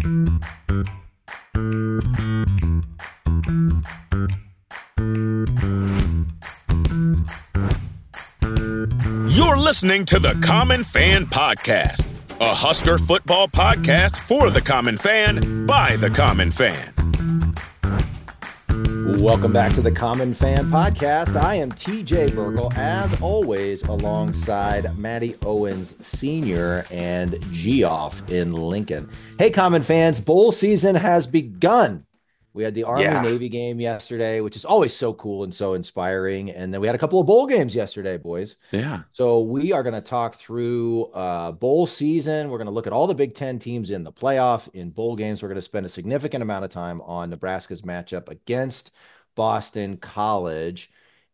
You're listening to the Common Fan Podcast, a Husker football podcast for the common fan by the common fan. Welcome back to the Common Fan Podcast. I am TJ Burkle, as always, alongside Matty Owens Sr. and Geoff in Lincoln. Hey, Common fans, bowl season has begun. We had the Army-Navy game yesterday, which is always so cool and so inspiring. And then we had a couple of bowl games yesterday, boys. Yeah. So we are going to talk through bowl season. We're going to look at all the Big Ten teams in the playoff. In bowl games, we're going to spend a significant amount of time on Nebraska's matchup against Boston College.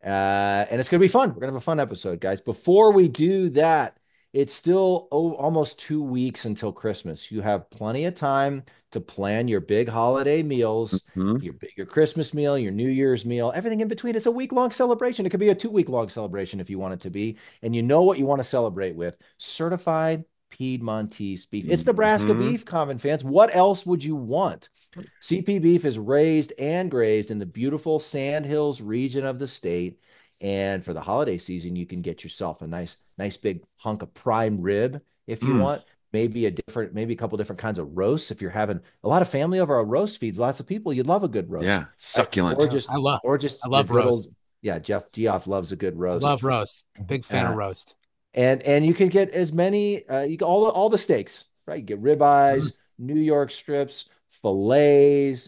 And it's going to be fun. We're going to have a fun episode, guys. Before we do that, it's still almost 2 weeks until Christmas. You have plenty of time to plan your big holiday meals, your Christmas meal, your New Year's meal, everything in between. It's a week-long celebration. It could be a 2-week-long celebration if you want it to be. And you know what you want to celebrate with. Certified Piedmontese beef. It's Nebraska beef, common fans. What else would you want? CP beef is raised and grazed in the beautiful Sandhills region of the state. And for the holiday season, you can get yourself a nice big hunk of prime rib if you want. Maybe a couple different kinds of roasts. If you're having a lot of family over, a roast feeds lots of people. You'd love a good roast. Yeah, succulent. I love roast. Yeah, Geoff loves a good roast. Love roast. Big fan of roast. And you can get as many all the steaks, right? You get ribeyes, New York strips, fillets.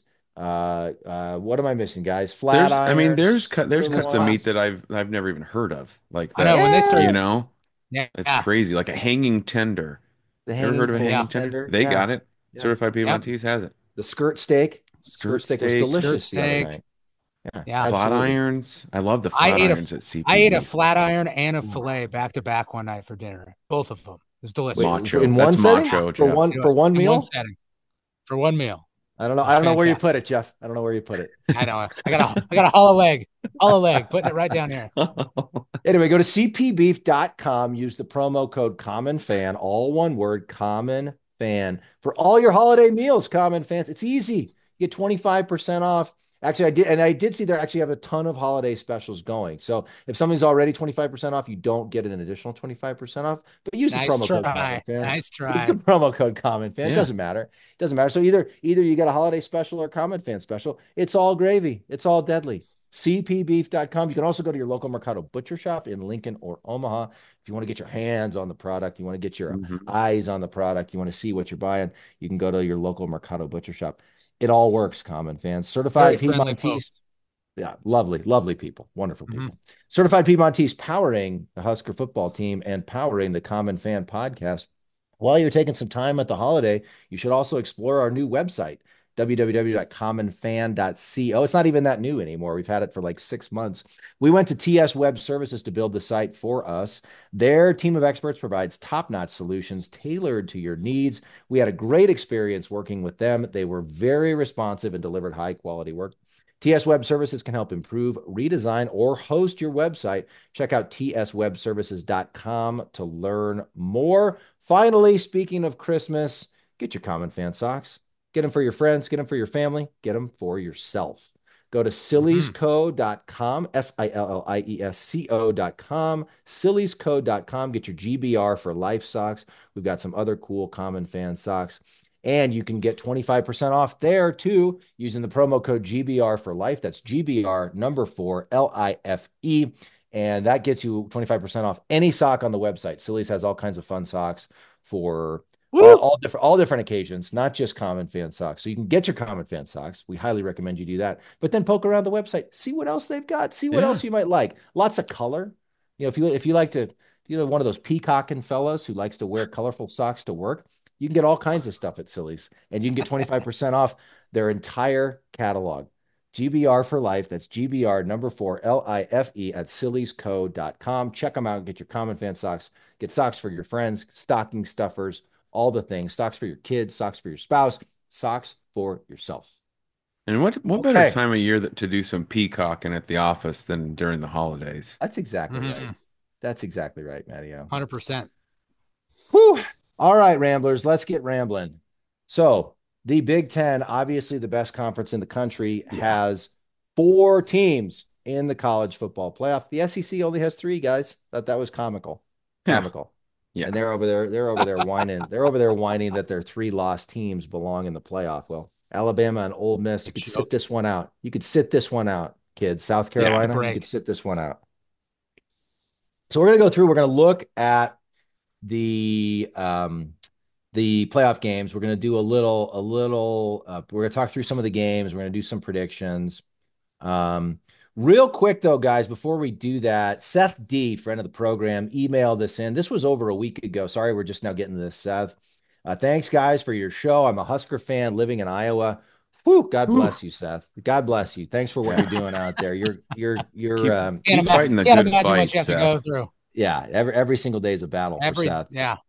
What am I missing, guys? Flat irons. There's cuts of meat that I've never even heard of. Like that, I know when they start, it's crazy. Like a hanging tender. Ever heard of a hanging tender? They got it. Yeah. Certified Piedmontese has it. The skirt steak. Skirt steak was delicious the other night. Yeah, flat irons. I love the flat irons at CP. I ate a flat iron and a fillet back to back one night for dinner. Both of them. It was delicious. Macho. In one setting? For one meal? One setting. For one meal. I don't know where you put it, Jeff. I don't know where you put it. I know. I got a hollow leg, putting it right down here. Anyway, go to cpbeef.com. Use the promo code CommonFan, all one word, CommonFan, for all your holiday meals, Common fans. It's easy. You get 25% off. Actually, I did see they actually have a ton of holiday specials going. So if something's already 25% off, you don't get an additional 25% off. But use the promo code CommonFan. Nice try. Use the promo code CommonFan. Yeah. It doesn't matter. So either you get a holiday special or a Common Fan special. It's all gravy. It's all deadly. cpbeef.com. You can also go to your local Mercado Butcher Shop in Lincoln or Omaha. If you want to get your hands on the product, you want to get your eyes on the product, you want to see what you're buying, you can go to your local Mercado Butcher Shop. It all works, Common fans. Certified Piedmontese. Yeah, lovely people. Wonderful people. Certified Piedmontese, powering the Husker football team and powering the Common Fan Podcast. While you're taking some time at the holiday, you should also explore our new website, www.commonfan.co. It's not even that new anymore. We've had it for like 6 months. We went to TS Web Services to build the site for us. Their team of experts provides top-notch solutions tailored to your needs. We had a great experience working with them. They were very responsive and delivered high-quality work. TS Web Services can help improve, redesign, or host your website. Check out tswebservices.com to learn more. Finally, speaking of Christmas, get your Common Fan socks. Get them for your friends, get them for your family, get them for yourself. Go to silliesco.com, SILLIESCO.com, silliesco.com. Get your GBR for life socks. We've got some other cool Common Fan socks. And you can get 25% off there too using the promo code GBR for life. That's GBR number 4 LIFE. And that gets you 25% off any sock on the website. Sillies has all kinds of fun socks for all different occasions, not just Common Fan socks. So you can get your Common Fan socks. We highly recommend you do that. But then poke around the website, see what else they've got, see what else you might like. Lots of color. You know, if you like to, if you're one of those peacocking fellas who likes to wear colorful socks to work, you can get all kinds of stuff at Silly's, and you can get 25% off their entire catalog. GBR for life. That's GBR number 4 LIFE at silliesco.com. Check them out. Get your Common Fan socks. Get socks for your friends, stocking stuffers, all the things. Socks for your kids, socks for your spouse, socks for yourself. And what better time of year to do some peacocking at the office than during the holidays? That's exactly right. That's exactly right, Mattio. 100%. Whew. All right, Ramblers, let's get rambling. So the Big Ten, obviously the best conference in the country, has 4 teams in the college football playoff. The SEC only has 3, guys. That was comical. Comical. Yeah. And they're over there whining. They're over there whining that their 3 lost teams belong in the playoff. Well, Alabama and Ole Miss, you could sit this one out. You could sit this one out, kids. South Carolina, you could sit this one out. So we're going to go through. We're going to look at the playoff games. We're going to do a little. We're going to talk through some of the games. We're going to do some predictions. Real quick though, guys, before we do that, Seth D, friend of the program, emailed us in. This was over a week ago. Sorry, we're just now getting to this, Seth. Thanks, guys, for your show. I'm a Husker fan living in Iowa. Whew, God bless you, Seth. God bless you. Thanks for what you're doing out there. You're keep fighting the good fight, Seth. Yeah, every single day is a battle for Seth. Yeah.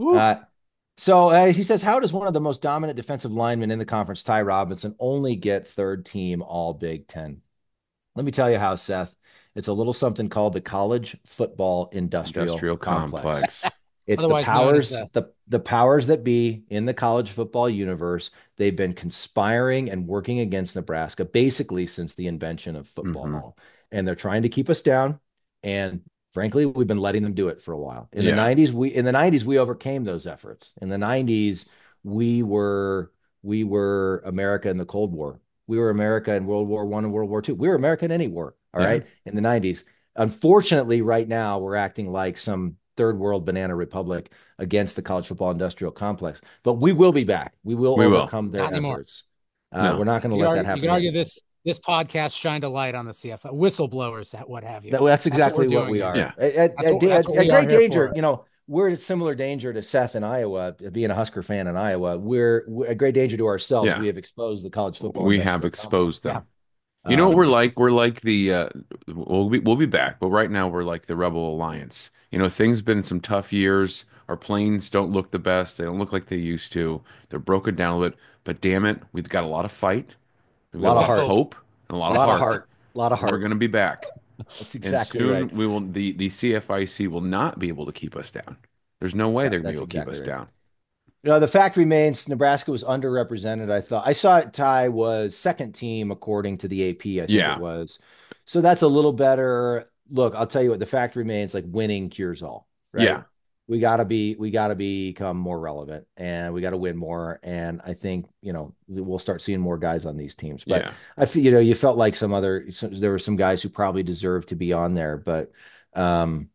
So he says, how does one of the most dominant defensive linemen in the conference, Ty Robinson, only get 3rd team All Big Ten? Let me tell you how, Seth. It's a little something called the college football industrial complex. It's the powers that be in the college football universe. They've been conspiring and working against Nebraska basically since the invention of football. And they're trying to keep us down. And frankly, we've been letting them do it for a while. In the 90s, we overcame those efforts. In the 90s, we were America in the Cold War. We were America in World War I and World War II. We were America in any war, all right, in the 90s. Unfortunately, right now, we're acting like some third world banana republic against the college football industrial complex. But we will be back. We will overcome their efforts. We're not going to let that happen. You can argue this podcast shined a light on the CFL. Whistleblowers, what have you. That's exactly what we are. Yeah. At great danger, we're at similar danger to Seth in Iowa, being a Husker fan in Iowa. We're at great danger to ourselves. Yeah. We have exposed the college football. We have exposed them. Yeah. You know what we're like? We're like the we'll be back, but right now we're like the Rebel Alliance. Things been some tough years. Our planes don't look the best. They don't look like they used to. They're broken down a little bit. But damn it, we've got a lot of fight. We've got a lot of hope and a lot of heart. A lot of heart. We're going to be back. That's exactly and soon right. We will. The CFIC will not be able to keep us down. There's no way they're going to be able to keep us down. The fact remains, Nebraska was underrepresented. I saw Ty was 2nd team according to the AP. I think it was. So that's a little better. Look, I'll tell you what. The fact remains, like winning cures all. Right? Yeah. We gotta become more relevant, and we got to win more. And I think we'll start seeing more guys on these teams. But I feel you felt like there were some guys who probably deserved to be on there, but win.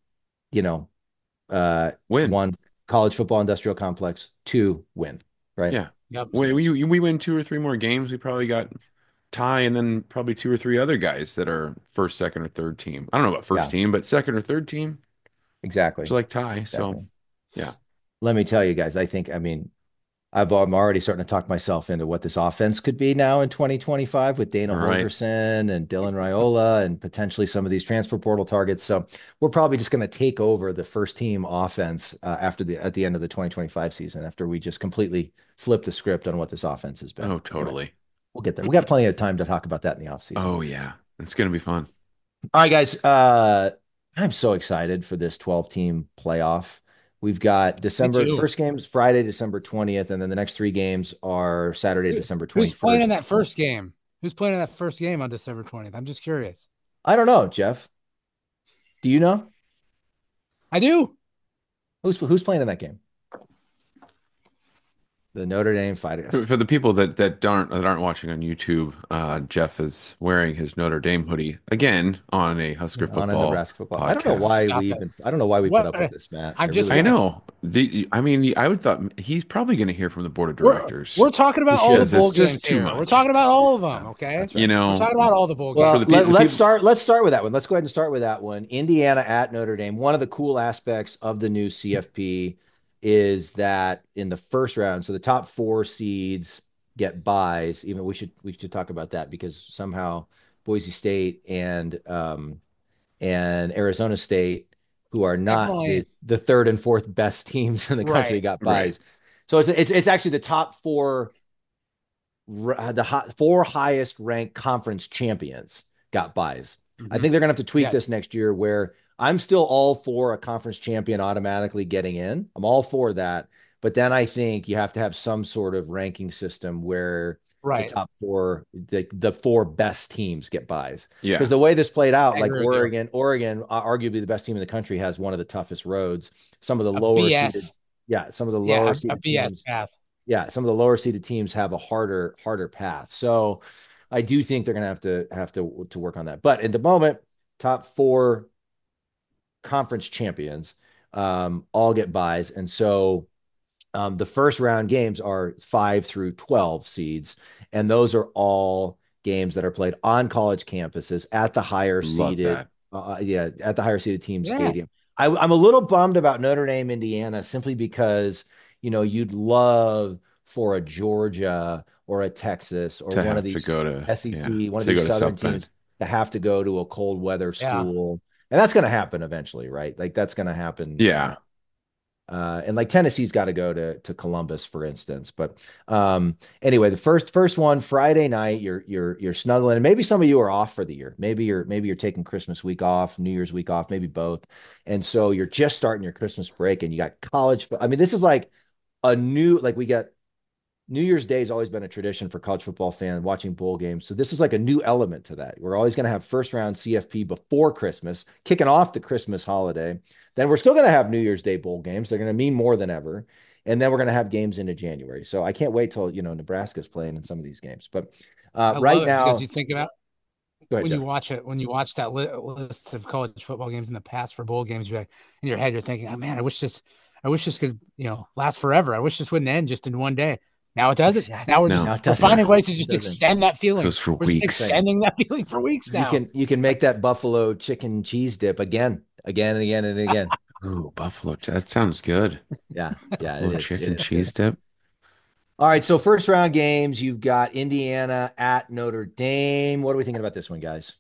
1, college football industrial complex. 2, win. Right? Yeah. Yep. We win 2 or 3 more games. We probably got Ty, and then probably 2 or 3 other guys that are 1st, 2nd, or 3rd team. I don't know about 1st team, but 2nd or 3rd team. Exactly. So like Ty. Exactly. So, yeah. Let me tell you guys, I'm already starting to talk myself into what this offense could be now in 2025 with Dana Holgorsen and Dylan Raiola and potentially some of these transfer portal targets. So we're probably just going to take over the 1st team offense at the end of the 2025 season after we just completely flip the script on what this offense has been. Oh, totally. Right. We'll get there. We got plenty of time to talk about that in the offseason. Oh, yeah. It's going to be fun. All right, guys. I'm so excited for this 12-team playoff. We've got first game's Friday, December 20th, and then the next 3 games are Saturday, December 21st. Who's playing in that first game? Who's playing in that first game on December 20th? I'm just curious. I don't know, Jeff. Do you know? I do. Who's playing in that game? The Notre Dame Fighters. For the people that aren't watching on YouTube, Jeff is wearing his Notre Dame hoodie again on a Husker football. On a Nebraska football. Podcast. I don't know why we put up with this, Matt. I know. I would thought he's probably going to hear from the board of directors. We're talking about all the bowl games here. We're talking about all of them. Okay, right. We're talking about all the bowl games. Let's start with that one. Let's go ahead and start with that one. Indiana at Notre Dame. One of the cool aspects of the new CFP is that in the first round, so the top 4 seeds get buys. Even we should talk about that because somehow Boise State and Arizona State, who are not the 3rd and 4th best teams in the country, got buys. Right. So it's actually the top 4, the 4 highest ranked conference champions got buys. Mm-hmm. I think they're gonna have to tweak this next year where I'm still all for a conference champion automatically getting in. I'm all for that. But then I think you have to have some sort of ranking system where the Right. top four, the four best teams get buys. Yeah. Because the way this played out, I like agree with you. Oregon, arguably the best team in the country, has one of the toughest roads. Some of the A lower seeded, BS. yeah, some of the Yeah, lower a seeded BS teams, path. yeah, some of the lower seeded teams have a harder path. So I do think they're going to have to work on that. But at the moment, top four conference champions all get buys, and so the first round games are 5 through 12 seeds, and those are all games that are played on college campuses at the higher Love seeded, that. at the higher seeded team Yeah. stadium. I'm a little bummed about Notre Dame, Indiana, simply because you'd love for a Georgia or a Texas or To one of have to go these to, yeah, SEC, one of to these go to Southern South Bend. teams to have to go to a cold weather Yeah. school, and that's going to happen eventually, right? Like that's going to happen. Yeah. And like Tennessee's got to go to Columbus, for instance. But anyway, the first one Friday night, you're snuggling, and maybe some of you are off for the year. Maybe you're taking Christmas week off, New Year's week off, maybe both, and so you're just starting your Christmas break, and you got college. I mean, this is like a new like we got New Year's Day has always been a tradition for college football fans watching bowl games. So this is like a new element to that. We're always going to have first round CFP before Christmas, kicking off the Christmas holiday. Then we're still going to have New Year's Day bowl games. They're going to mean more than ever. And then we're going to have games into January. So I can't wait till, Nebraska's playing in some of these games. But I right love it because now, you think about go ahead, Jeff. when you watch that list of college football games in the past for bowl games, you're like, in your head, you're thinking, oh man, I wish this could, last forever. I wish this wouldn't end just in one day. Now it doesn't. Exactly. Now No. Now it we're doesn't. finding ways to It just doesn't. extend that feeling. Goes for We're just weeks. extending that feeling for weeks You now. can make that buffalo chicken cheese dip again and again and again. Ooh, buffalo. That sounds good. Yeah, it Buffalo is. It chicken is good. cheese dip. All right, so first round games, you've got Indiana at Notre Dame. What are we thinking about this one, guys?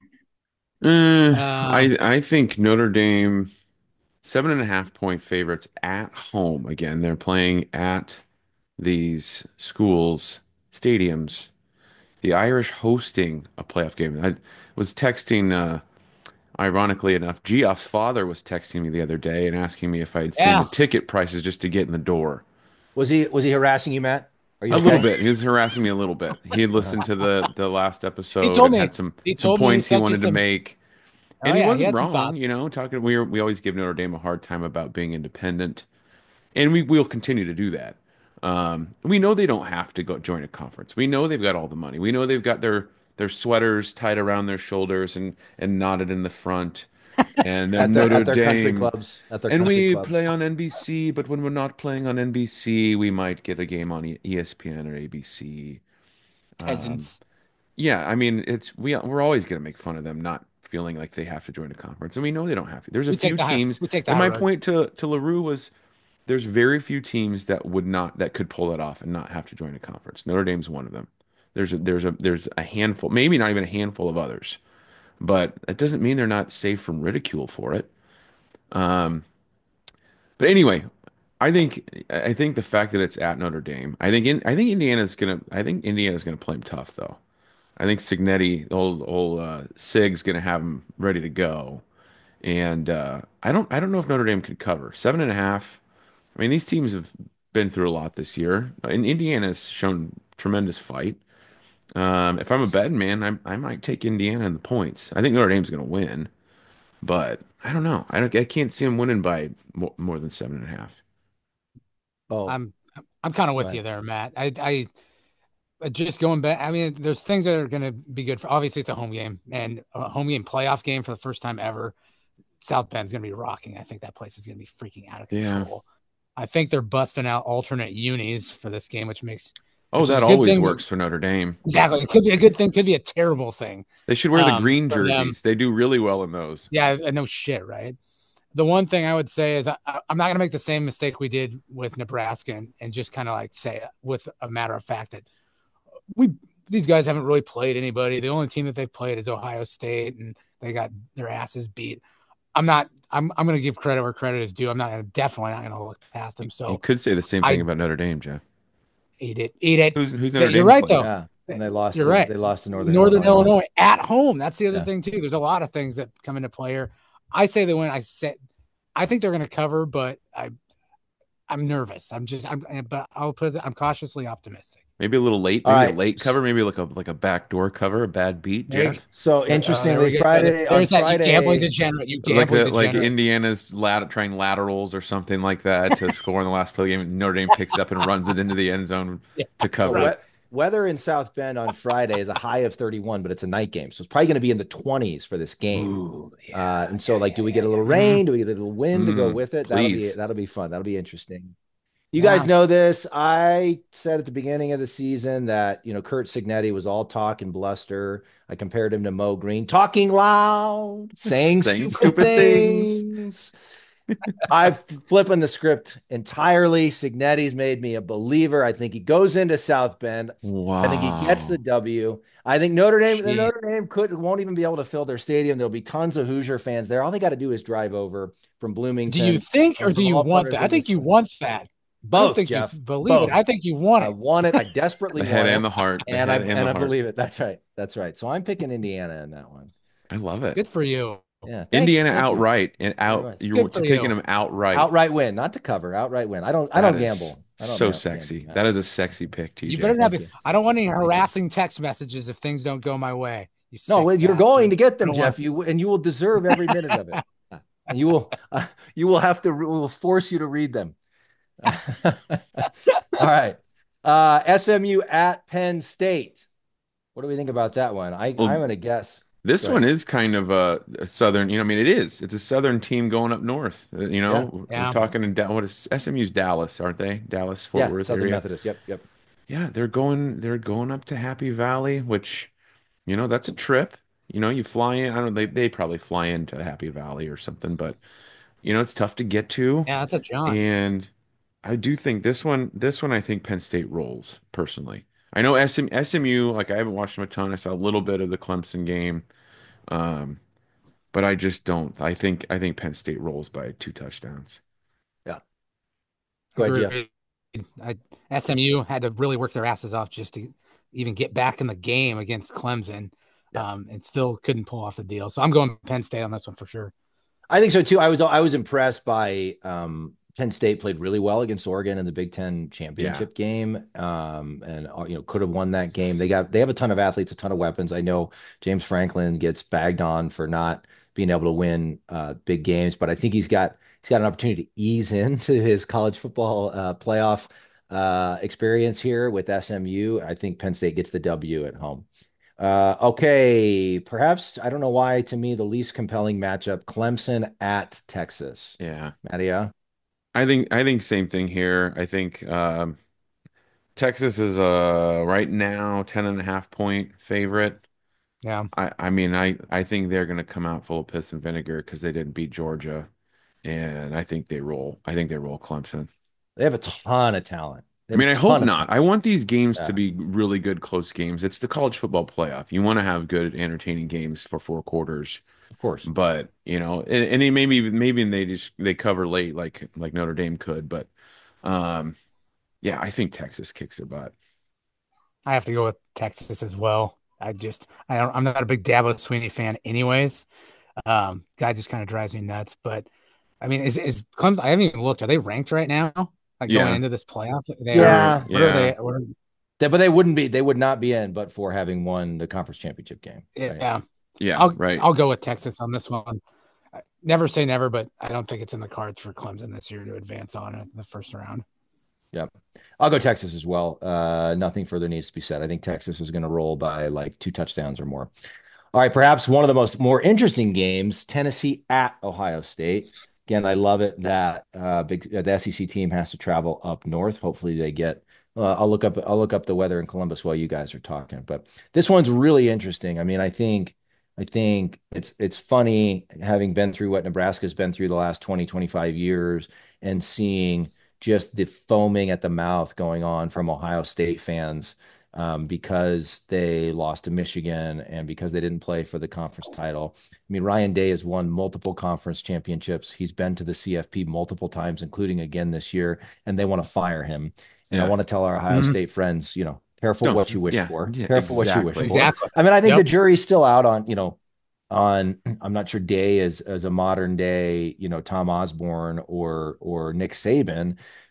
I think Notre Dame 7.5 point favorites at home. Again, they're playing at these schools, stadiums. The Irish hosting a playoff game. I was texting, ironically enough, Geoff's father was texting me the other day and asking me if I had seen the Yeah. ticket prices just to get in the door. Was he harassing you, Matt? Are you A little okay? bit. He was harassing me a little bit. He had listened to the last He episode told and me. had some He some told me he points he sent you wanted to some. make. Oh And he yeah, he wasn't had some wrong, thoughts. talking we always give Notre Dame a hard time about being independent, and we'll continue to do that. We know they don't have to go join a conference. We know they've got all the money. We know they've got their sweaters tied around their shoulders and knotted in the front, and they're At their Notre at their country Dame. clubs, at their And country we play clubs. on NBC, but when we're not playing on NBC, we might get a game on ESPN or ABC. Peasants. Yeah, I mean, we're always going to make fun of them not feeling like they have to join a conference, and we know they don't have to. There's a few teams, We take the and high my road. point to LaRue was there's very few teams that could pull it off and not have to join a conference. Notre Dame's one of them. There's a handful, maybe not even a handful of others, but it doesn't mean they're not safe from ridicule for it. But anyway, I think the fact that it's at Notre Dame, I think Indiana's gonna play them tough though. I think Signetti, old Sig's gonna have them ready to go, and I don't know if Notre Dame can cover 7.5. I mean, these teams have been through a lot this year, and Indiana's shown tremendous fight. If I'm a betting man, I might take Indiana in the points. I think Notre Dame's gonna win, but I don't know. I can't see them winning by more than 7.5. Oh, I'm kind of go with ahead. you there, Matt. I just going back. I mean, there's things that are going to be good for. Obviously, it's a home game and a home game playoff game for the first time ever. South Bend's going to be rocking. I think that place is going to be freaking out of Yeah. control. I think they're busting out alternate unis for this game, which Oh, is that a good always thing. works for Notre Dame. Exactly, it could be a good thing, could be a terrible thing. They should wear the green for them. jerseys. They do really well in those. Yeah, no shit, right? The one thing I would say is I'm not going to make the same mistake we did with Nebraska and just kind of like say with a matter of fact that these guys haven't really played anybody. The only team that they've played is Ohio State, and they got their asses beat. I'm going to give credit where credit is due. Definitely not going to look past them. You So could say the same I thing about Notre Dame, Jeff. eat it. Who's Yeah, Notre you're Dame right play? though. Yeah, and they lost. You're right. They lost to Northern Northern Illinois. Illinois at home. That's the other Yeah. thing too. There's a lot of things that come into play here. I say they win. I think they're going to cover, but I I'm nervous. But I'm cautiously optimistic. Maybe a little late, All maybe a right. late cover, maybe like a backdoor cover, a bad beat, Jeff. So There interestingly, we go. Friday on There's that you gambling Friday. degenerate. You Like gambling like degenerate. Indiana's trying laterals or something like that to score in the last play game. Notre Dame picks it up and runs it into the end zone Yeah, to So cover. weather in South Bend on Friday is a high of 31, but it's a night game, so it's probably going to be in the 20s for this game. Ooh, yeah, And so, do we get a little rain? Do we get a little wind to go with it? Please. That'll be fun. That'll be interesting. You guys know this. I said at the beginning of the season that, Kurt Signetti was all talk and bluster. I compared him to Mo Green, talking loud, saying stupid things. I'm flipping the script entirely. Signetti's made me a believer. I think he goes into South Bend. Wow. I think he gets the W. I think Notre Dame won't even be able to fill their stadium. There'll be tons of Hoosier fans there. All they got to do is drive over from Bloomington. Do you think, or do you want that? I think you want that. Both, Jeff. Believe it. I think you want it. I want it. I desperately the want head it. and the heart. And I believe it. That's right. That's right. So I'm picking Indiana in that one. I love it. Good for you. Yeah, Indiana outright and out. You're taking them outright. Outright win, not to cover. Outright win. I don't gamble. So sexy. That is a sexy pick, TJ. You better not be. I don't want any harassing text messages if things don't go my way. You're going to get them, Jeff. You will deserve every minute of it. And we will force you to read them. All right. SMU at Penn State. What do we think about that one? I'm going to guess. This one is kind of a southern, it is. It's a southern team going up north. We're talking in what is SMU's Dallas, aren't they? Dallas, Fort Worth Southern area. Methodist. Yep. Yeah, they're going up to Happy Valley, which, that's a trip. You fly in. I don't know, they probably fly into Happy Valley or something, but it's tough to get to. Yeah, that's a jaunt. And I do think this one I think Penn State rolls personally. I know SMU, like I haven't watched them a ton. I saw a little bit of the Clemson game. But I just don't. I think Penn State rolls by 2 touchdowns. Yeah. Go ahead, Jeff. SMU had to really work their asses off just to even get back in the game against Clemson. And still couldn't pull off the deal. So I'm going Penn State on this one for sure. I think so too. I was impressed by Penn State played really well against Oregon in the Big Ten championship game, and could have won that game. They have a ton of athletes, a ton of weapons. I know James Franklin gets bagged on for not being able to win big games, but I think he's got an opportunity to ease into his college football playoff experience here with SMU. I think Penn State gets the W at home. Okay, perhaps I don't know why. To me, the least compelling matchup: Clemson at Texas. Yeah, Mattia. I think same thing here. I think Texas is right now 10.5 point favorite. Yeah. I think they're going to come out full of piss and vinegar because they didn't beat Georgia, and I think they roll. I think they roll Clemson. They have a ton of talent. I hope not. I want these games to be really good, close games. It's the college football playoff. You want to have good, entertaining games for 4 quarters. Of course. But, and maybe they cover late like Notre Dame could. But, I think Texas kicks their butt. I have to go with Texas as well. I'm not a big Dabo Swinney fan anyways. Guy just kind of drives me nuts. But, is Clemson, I haven't even looked. Are they ranked right now? Going into this playoff? But they wouldn't be. They would not be in, but for having won the conference championship game. Right? Yeah. I'll go with Texas on this one. Never say never, but I don't think it's in the cards for Clemson this year to advance on it in the first round. Yep. I'll go Texas as well. Nothing further needs to be said. I think Texas is going to roll by 2 touchdowns or more. All right. Perhaps one of the more interesting games: Tennessee at Ohio State. Again, I love it that the SEC team has to travel up north. Hopefully they get I'll look up the weather in Columbus while you guys are talking. But this one's really interesting. I think it's funny having been through what Nebraska's been through the last 20, 25 years and seeing just the foaming at the mouth going on from Ohio State fans because they lost to Michigan and because they didn't play for the conference title. Ryan Day has won multiple conference championships. He's been to the CFP multiple times, including again this year, and they want to fire him. And I want to tell our Ohio State friends, careful what you wish for. Careful what you wish for. Exactly. I think the jury's still out on, I'm not sure Day as a modern day, Tom Osborne or Nick Saban.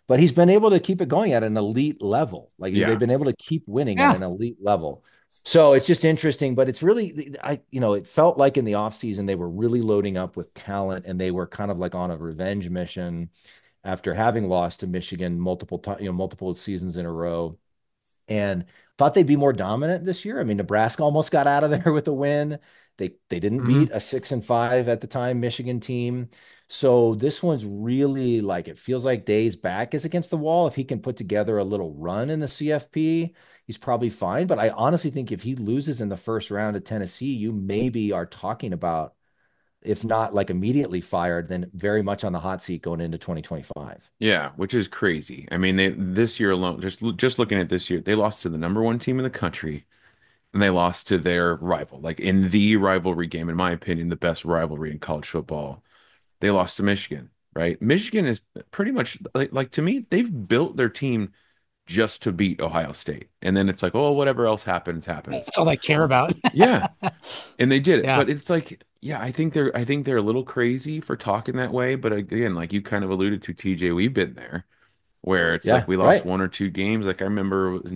but he's been able to keep it going at an elite level. Like Yeah. they've been able to keep winning at an elite level. So it's just interesting, but it's really, it felt like in the offseason, they were really loading up with talent and they were kind of like on a revenge mission after having lost to Michigan multiple times, multiple seasons in a row, and thought they'd be more dominant this year. I mean, Nebraska almost got out of there with a win. They didn't beat a 6-5 at the time Michigan team. So this one's really like, it feels like Day's back is against the wall. If he can put together a little run in the CFP, he's probably fine. But I honestly think if he loses in the first round of Tennessee, you maybe are talking about, if not like immediately fired, then very much on the hot seat going into 2025. Yeah, which is crazy. I mean, this year alone, just looking at this year, they lost to the number one team in the country, and they lost to their rival, like in the rivalry game, in my opinion, the best rivalry in college football. They lost to Michigan, right? Michigan is pretty much like to me, they've built their team just to beat Ohio State, and then it's like, oh, whatever else happens, happens. That's all they care about. Yeah, and they did it, Yeah. but it's like, yeah, I think they're a little crazy for talking that way, but again, like you kind of alluded to, TJ, we've been there where it's Yeah, like we lost right. one or two games. Like I remember it was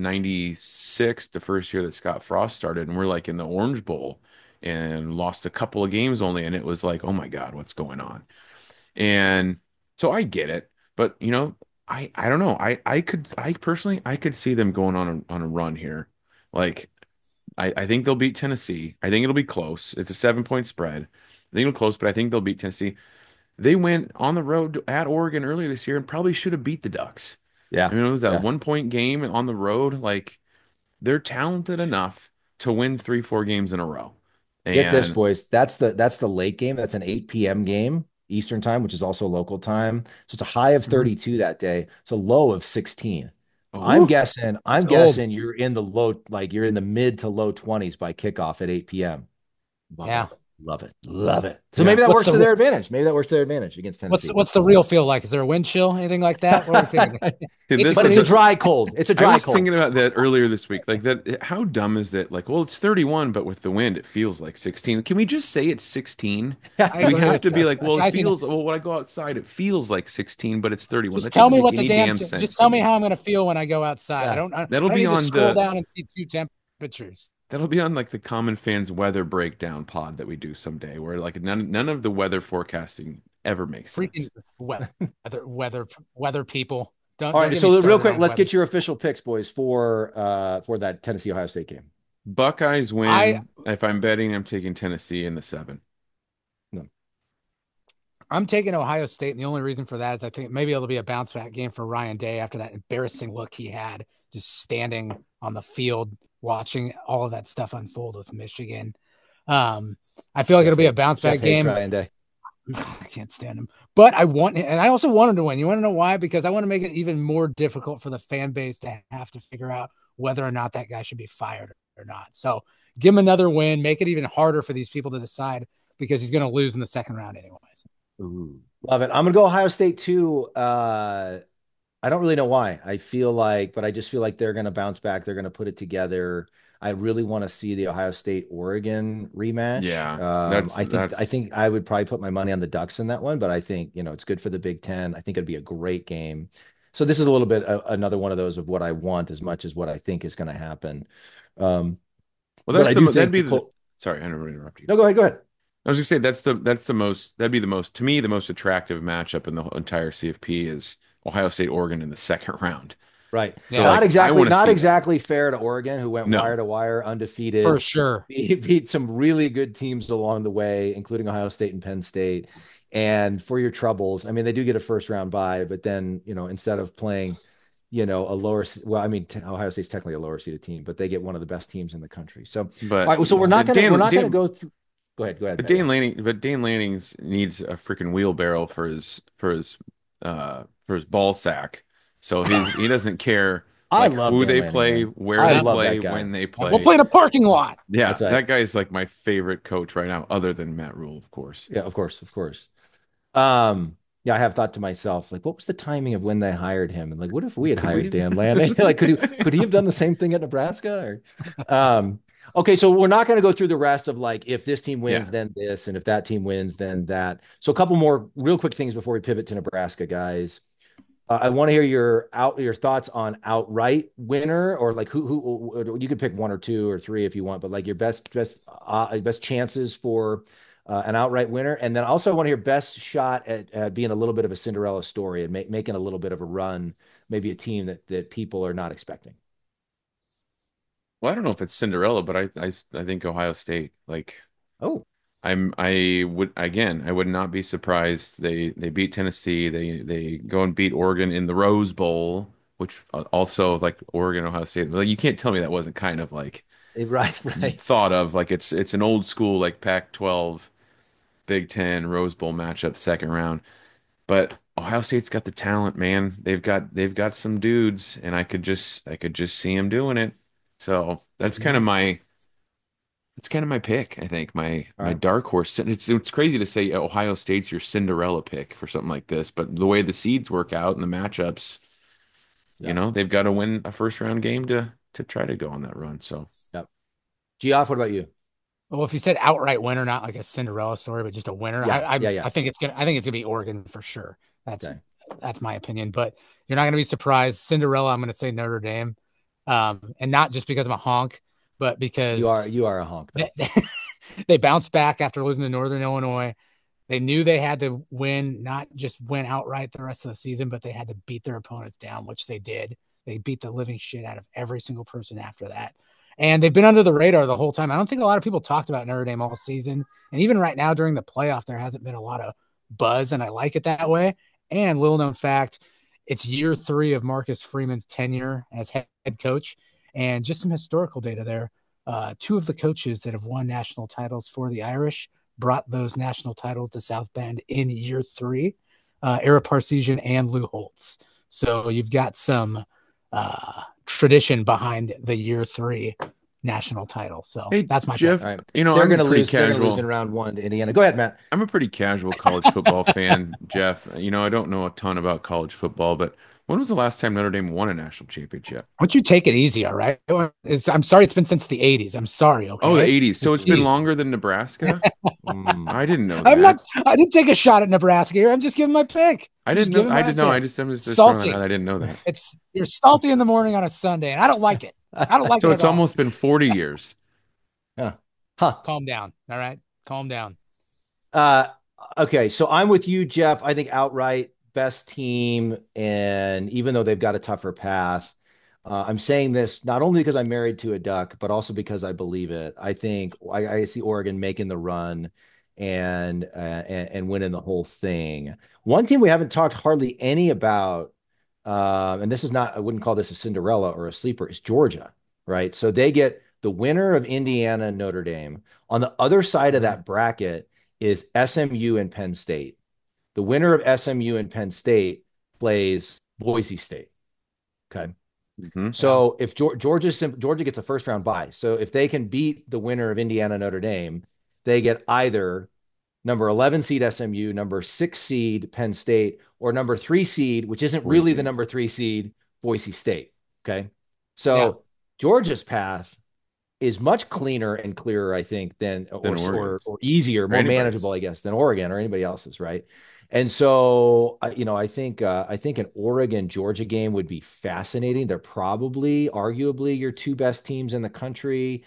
96, the first year that Scott Frost started, and we're like in the Orange Bowl and lost a couple of games only, and it was like, oh my God, what's going on? And so I get it, but I don't know. I personally I could see them going on a run here. Like I think they'll beat Tennessee. I think it'll be close. It's a 7-point spread. I think it'll close, but I think they'll beat Tennessee. They went on the road at Oregon earlier this year and probably should have beat the Ducks. Yeah. I mean, it was that Yeah. 1-point game on the road. Like they're talented enough to win 3, 4 games in a row. Get this, And boys. That's the late game. That's an 8 p.m. game Eastern time, which is also local time. So it's a high of 32 that day. It's a low of 16. I'm oh, guessing, I'm Oh. guessing you're in the low, like you're in the mid to low 20s by kickoff at 8 p.m. Love Yeah. it. Love it. Love it. So Yeah. maybe that What's works the- to their advantage. Maybe that works to their advantage against Tennessee. What's the real feel like? Is there a wind chill, anything like that? What are we feeling? dude, this But is it's a dry cold. It's a I dry was cold. thinking about that earlier this week. Like that, how dumb is that? Like, well, it's 31, but with the wind, it feels like 16. Can we just say it's 16? I We agree have with to you. be like, well, it Drives me feels. Well, when I go outside, it feels like 16, but it's 31. Just That tell doesn't me make what the any damn. sense Just to tell me me. how I'm going to feel when I go outside. Yeah. I don't. That'll I be need to on scroll the- down and see two temperatures. That'll be on like the Common Fans weather breakdown pod that we do someday, where like none of the weather forecasting ever makes Freaking sense. weather people. Don't. All don't right. get So me real started quick, on let's weather. get your official picks, boys, for that Tennessee Ohio State game. Buckeyes win. I- If I'm betting, I'm taking Tennessee in the 7. I'm taking Ohio State, and the only reason for that is I think maybe it'll be a bounce back game for Ryan Day after that embarrassing look he had just standing on the field watching all of that stuff unfold with Michigan. I feel like it'll be a bounce back Jeff hates game. Ryan Day. I can't stand him, but I also want him to win. You want to know why? Because I want to make it even more difficult for the fan base to have to figure out whether or not that guy should be fired or not. So give him another win, make it even harder for these people to decide because he's going to lose in the second round anyways. Ooh, love it. I'm gonna go Ohio State too. I don't really know why. I feel like, but I just feel like they're gonna bounce back. They're gonna put it together. I really want to see the Ohio State Oregon rematch. Yeah, I think I would probably put my money on the Ducks in that one, but I think it's good for the Big Ten. I think it'd be a great game. So this is a little bit another one of those of what I want as much as what I think is going to happen. Well, but that's I the do that'd think be the the. Col- Sorry, I never interrupt you. No, go ahead. Go ahead. I was gonna say that's the most that'd be the most to me the most attractive matchup in the entire CFP is Ohio State Oregon in the second round. Right. Yeah. So like, I wanna not see that. exactly fair to Oregon, who went No. wire to wire undefeated. For sure. He beat some really good teams along the way, including Ohio State and Penn State. And for your troubles, I mean, they do get a first round bye, but then, instead of playing, a lower, well, I mean, Ohio State's technically a lower seeded team, but they get one of the best teams in the country. So, But all right, so we're not going to Dan- go through. Go ahead. But Dan Lanning's needs a freaking wheelbarrow for his ball sack. So he doesn't care I like love who Dan they Lanning, play, man. where I they love play, that guy. when they play. We'll play in a parking lot. Yeah, That's right. that guy's like my favorite coach right now, other than Matt Rule, of course. Yeah, of course. Yeah, I have thought to myself, like, what was the timing of when they hired him? And like, what if we had hired Dan Lanning? Like, could he have done the same thing at Nebraska? Okay, so we're not going to go through the rest of like, if this team wins, Yeah. then this, and if that team wins, then that. So a couple more real quick things before we pivot to Nebraska, guys. I want to hear your thoughts on outright winner, or like who you could pick one or two or three if you want, but like your best chances for an outright winner, and then also I want to hear best shot at being a little bit of a Cinderella story and making a little bit of a run, maybe a team that people are not expecting. Well, I don't know if it's Cinderella, but I think Ohio State. Like Oh, I would not be surprised. They beat Tennessee. They go and beat Oregon in the Rose Bowl, which also like Oregon, Ohio State. Like you can't tell me that wasn't kind of like right, right. thought of like it's an old school like Pac-12, Big Ten, Rose Bowl matchup second round. But Ohio State's got the talent, man. They've got some dudes, and I could just see them doing it. So that's kind of my pick. I think my All dark horse. It's crazy to say Ohio State's your Cinderella pick for something like this, but the way the seeds work out and the matchups, right. they've got to win a first round game to try to go on that run. So Yep. Geoff, what about you? Well, if you said outright winner, not like a Cinderella story, but just a winner, Yeah, I yeah, I, yeah. I think it's gonna be Oregon for sure. That's Okay. that's my opinion. But you're not gonna be surprised. Cinderella, I'm gonna say Notre Dame, and not just because I'm a honk, but You are because you are a honk they, though. they bounced back after losing to Northern Illinois. They knew they had to win, not just win outright the rest of the season, but they had to beat their opponents down, which they did. They beat the living shit out of every single person after that. And they've been under the radar the whole time. I don't think a lot of people talked about Notre Dame all season. And even right now during the playoff, there hasn't been a lot of buzz, and I like it that way. And little known fact, it's year 3 of Marcus Freeman's tenure as head coach. And just some historical data there. 2 of the coaches that have won national titles for the Irish brought those national titles to South Bend in year 3, Ara Parseghian and Lou Holtz. So you've got some tradition behind the year 3 national title. So hey, that's my pick. Jeff, All right. I'm a pretty They're gonna lose in casual. round one to Indiana. Go ahead, Matt. I'm a pretty casual college football fan, Jeff. I don't know a ton about college football, but when was the last time Notre Dame won a national championship? Why don't you take it easy, all right? I'm sorry it's been since the 80s. I'm sorry, Oh, the okay? 80s. So it's been Gee. longer than Nebraska? Mm. I didn't know I'm not that. I didn't take a shot at Nebraska here. I'm just giving my pick. I I'm just didn't know. giving I my didn't know. pick. I'm just throwing that out. Salty. I didn't know that. It's you're salty in the morning on a Sunday, and I don't like it. I don't like So it it's at all. almost been 40 years. Huh. Huh. Calm down. All right. Calm down. Uh, okay, so I'm with you, Jeff. I think outright best team, and even though they've got a tougher path, I'm saying this not only because I'm married to a duck, but also because I believe it. I think I see Oregon making the run and winning the whole thing. One team we haven't talked hardly any about, and this is not, I wouldn't call this a Cinderella or a sleeper, is Georgia, right? So they get the winner of Indiana and Notre Dame. On the other side of that bracket is SMU and Penn State. The winner of SMU and Penn State plays Boise State. Okay. Hmm. So if Georgia gets a first round bye, so if they can beat the winner of Indiana Notre Dame, they get either number 11 seed SMU, number 6 seed Penn State, or number 3 seed, which isn't really the Boise. number 3 seed, Boise State. Okay. Yeah. So Georgia's path is much cleaner and clearer, I think, than Than or Oregon's. easier, Or more anybody's. manageable, I guess, than Oregon or anybody else's, right? And so, I think an Oregon Georgia game would be fascinating. They're probably, arguably, your two best teams in the country.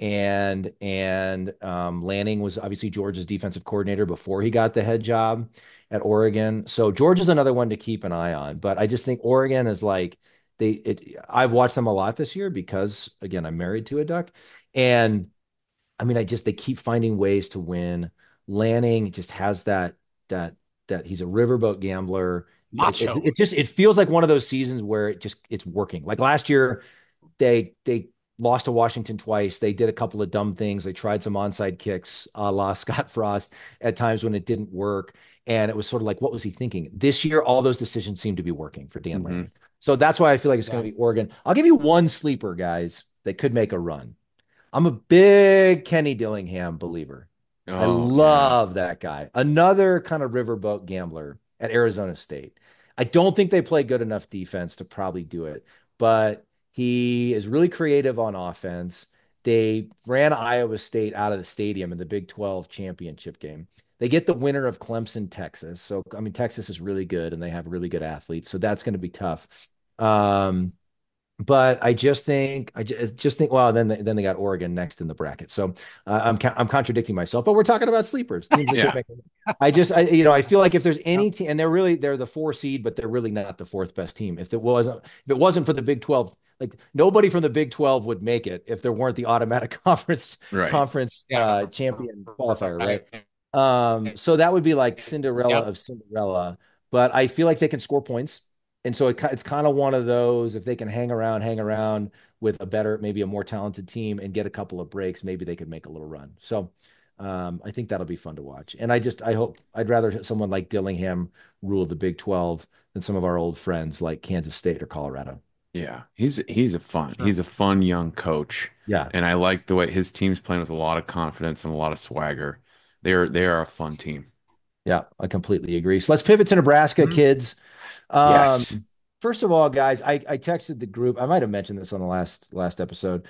And Lanning was obviously Georgia's defensive coordinator before he got the head job at Oregon. So Georgia's another one to keep an eye on. But I just think Oregon is like I've watched them a lot this year because again, I'm married to a duck. And I mean, they keep finding ways to win. Lanning just has that that he's a riverboat gambler. Macho. It feels like one of those seasons where it's working. Like last year, they lost to Washington twice. They did a couple of dumb things. They tried some onside kicks, a la Scott Frost, at times when it didn't work. And it was sort of like, what was he thinking? This year, all those decisions seem to be working for Dan Hmm. Lanning. So that's why I feel like it's Yeah. going to be Oregon. I'll give you one sleeper, guys, that could make a run. I'm a big Kenny Dillingham believer. I Oh, yeah. love that guy. Another kind of riverboat gambler at Arizona State. I don't think they play good enough defense to probably do it, but he is really creative on offense. They ran Iowa State out of the stadium in the Big 12 championship game. They get the winner of Clemson, Texas. So, I mean, Texas is really good and they have really good athletes. So that's going to be tough. But I just think, well, then they got Oregon next in the bracket. So I'm contradicting myself, but we're talking about sleepers, teams that Yeah. could make. I feel like if there's any team, and they're the 4 seed, but they're really not the 4th best team. If it wasn't for the Big 12, like nobody from the Big 12 would make it if there weren't the automatic conference Right. champion qualifier, right? So that would be like Cinderella of Cinderella, but I feel like they can score points. And so it's kind of one of those, if they can hang around with maybe a more talented team and get a couple of breaks, maybe they could make a little run. So I think that'll be fun to watch. And I hope I'd rather someone like Dillingham rule the Big 12 than some of our old friends like Kansas State or Colorado. Yeah, he's a fun young coach. Yeah. And I like the way his team's playing with a lot of confidence and a lot of swagger. They are a fun team. Yeah, I completely agree. So let's pivot to Nebraska, kids. Yes. First of all, guys, I texted the group. I might have mentioned this on the last episode.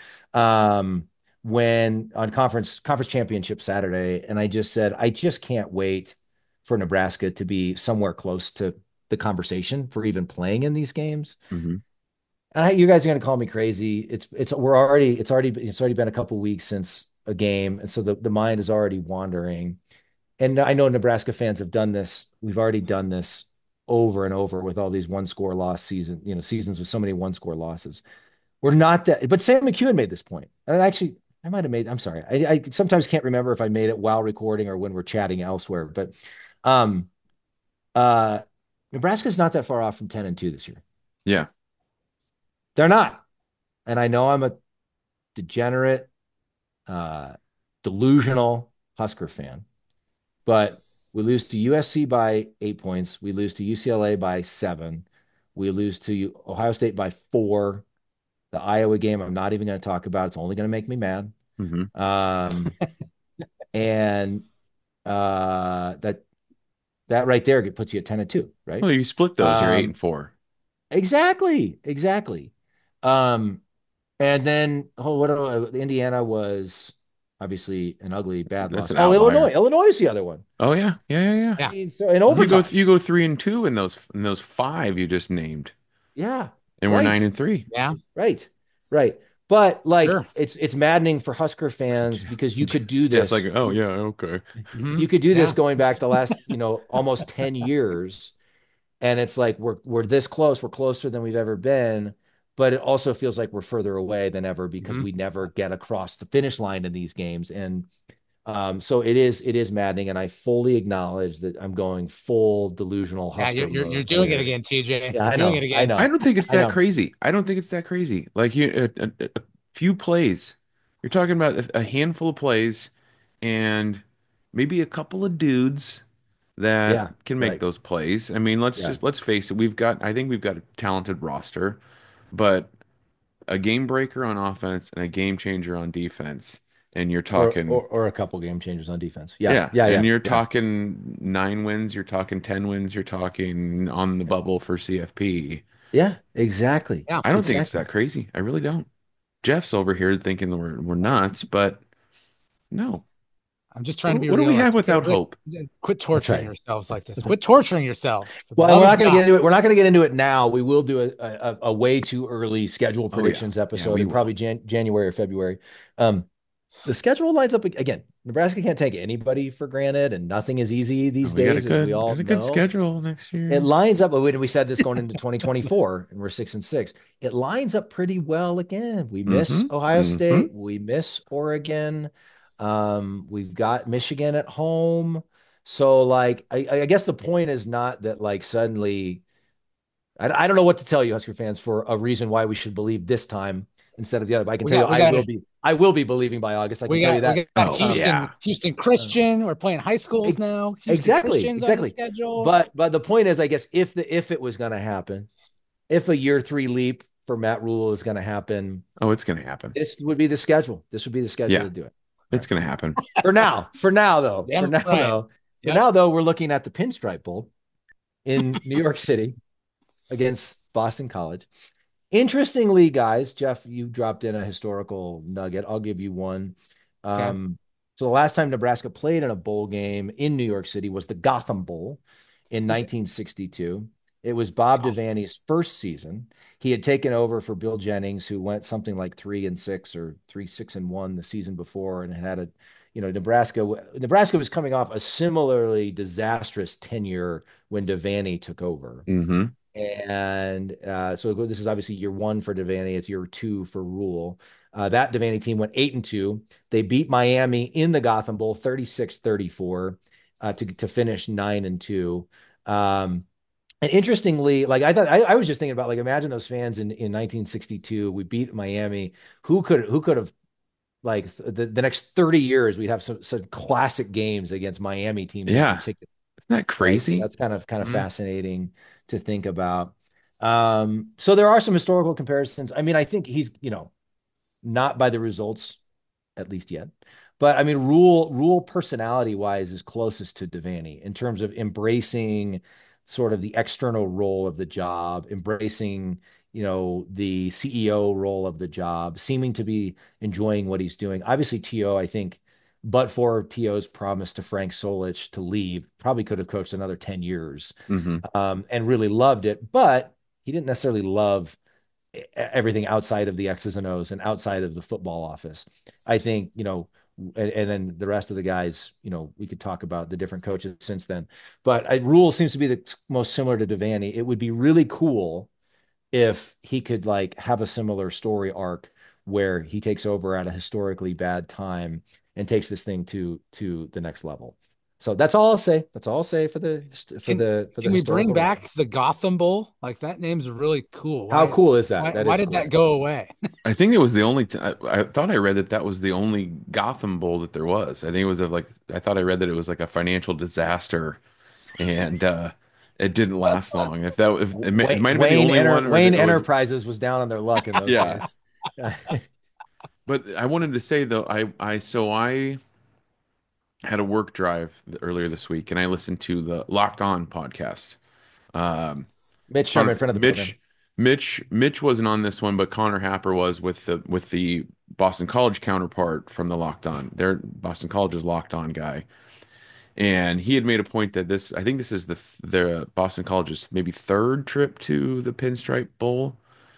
When on conference championship Saturday, and I just said I just can't wait for Nebraska to be somewhere close to the conversation for even playing in these games. Mm-hmm. And you guys are going to call me crazy. It's already been a couple weeks since a game, and so the mind is already wandering. And I know Nebraska fans have done this. We've already done this over and over with all these one-score loss seasons with so many one-score losses. We're not that, but Sam McEwen made this point. And actually, I might have made, I'm sorry. I sometimes can't remember if I made it while recording or when we're chatting elsewhere, but Nebraska's not that far off from 10-2 this year. Yeah. They're not. And I know I'm a degenerate, delusional Husker fan, but we lose to USC by 8 points. We lose to UCLA by 7. We lose to Ohio State by 4. The Iowa game, I'm not even going to talk about. It's only going to make me mad. Mm-hmm. And that right there puts you at 10-2, right? Well, you split those. You're 8-4. Exactly. And then Indiana was obviously an ugly, bad loss. Illinois is the other one. Oh yeah. I mean, so in overtime, you go 3-2 in those 5 you just named. Yeah, and we're 9-3. Yeah, right. But like, it's maddening for Husker fans because you could do this. Like, oh yeah, okay. You could do this going back the last, almost 10 years, and it's like we're this close. We're closer than we've ever been. But it also feels like we're further away than ever because we never get across the finish line in these games. And so it is maddening. And I fully acknowledge that I'm going full delusional Husker. Yeah, you're doing it again, TJ. Yeah, I know. I know. I don't think it's that crazy. Like a few plays. You're talking about a handful of plays and maybe a couple of dudes that can make those plays. I mean, let's face it. I think we've got a talented roster. But a game breaker on offense and a game changer on defense, and you're talking or a couple game changers on defense. And you're talking 9 wins, you're talking 10 wins, you're talking on the bubble for CFP. Yeah, exactly. Yeah, I don't think it's that crazy. I really don't. Jeff's over here thinking we're nuts, but no. I'm just trying to be realistic. What do we have without hope? Quit torturing yourselves like this. Quit torturing yourselves. Well, we're not going to get into it. We're not going to get into it now. We will do a way too early schedule predictions episode in probably January or February. The schedule lines up again. Nebraska can't take anybody for granted, and nothing is easy these days. As we all know, a good schedule next year. It lines up. We said this going into 2024, and we're 6-6. It lines up pretty well again. We miss Ohio State. We miss Oregon. We've got Michigan at home. So like, I guess the point is not that like suddenly, I don't know what to tell you, Husker fans, for a reason why we should believe this time instead of the other. But I can tell you, I will be believing by August. I can tell you that. We got Houston Christian. We're playing high schools now. Exactly. Schedule. But the point is, I guess if it was going to happen, if a year 3 leap for Matt Rule is going to happen, it's going to happen. This would be the schedule. This would be the schedule to do it. It's going to happen. For now, though. We're looking at the Pinstripe Bowl in New York City against Boston College. Interestingly, guys, Jeff, you dropped in a historical nugget. I'll give you one. Okay. So the last time Nebraska played in a bowl game in New York City was the Gotham Bowl in 1962. It was Bob Devaney's first season. He had taken over for Bill Jennings, who went something like 3-6 or 3-6-1 the season before, and had a, Nebraska. Nebraska was coming off a similarly disastrous tenure when Devaney took over. Mm-hmm. And so this is obviously year one for Devaney. It's year two for Rhule. That Devaney team went 8-2. They beat Miami in the Gotham Bowl 36-34 to finish 9-2. And interestingly, like I was just thinking about, like, imagine those fans in 1962. We beat Miami. Who could have, like, the next 30 years we'd have some classic games against Miami teams in particular. Isn't that crazy? Right? So that's kind of fascinating to think about. So there are some historical comparisons. I mean, I think he's, not by the results, at least yet. But I mean, Rhule personality wise is closest to Devaney in terms of embracing sort of the external role of the job, embracing, the CEO role of the job, seeming to be enjoying what he's doing. Obviously, T.O., I think, but for T.O.'s promise to Frank Solich to leave, probably could have coached another 10 years, and really loved it. But he didn't necessarily love everything outside of the X's and O's and outside of the football office. I think, and then the rest of the guys, we could talk about the different coaches since then. But Rhule seems to be the most similar to Devaney. It would be really cool if he could, like, have a similar story arc where he takes over at a historically bad time and takes this thing to the next level. So that's all I'll say. That's all I'll say for the Can we bring back the Gotham Bowl? Like, that name's really cool. How cool is that? Why did that go away? I think it was the only. I thought I read that was the only Gotham Bowl that there was. I think it was I thought I read that it was like a financial disaster, and it didn't last long. If it might have been the only one. Wayne Enterprises was down on their luck in those days. But I wanted to say, though, I had a work drive earlier this week, and I listened to the Locked On podcast. Mitch Sherman, friend of the program. Mitch wasn't on this one, but Connor Happer was with the Boston College counterpart from the Locked On. Their Boston College's Locked On guy, and he had made a point that I think this is the Boston College's maybe third trip to the Pinstripe Bowl.